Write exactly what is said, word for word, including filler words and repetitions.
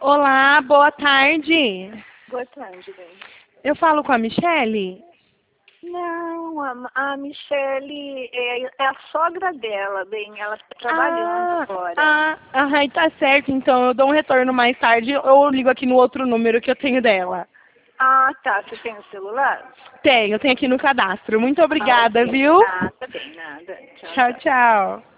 Olá, boa tarde. Boa tarde, bem. Eu falo com a Michele? Não, a, a Michele é, é a sogra dela, bem, ela está trabalhando Ah, fora. ah, aham, tá certo. Então eu dou um retorno mais tarde ou eu ligo aqui no outro número que eu tenho dela. Ah, tá. Você tem o celular? Tenho, tenho aqui no cadastro. Muito Ah, obrigada, ok. viu? Ah, tá bem, nada. Tchau, Tchau, tchau. tchau.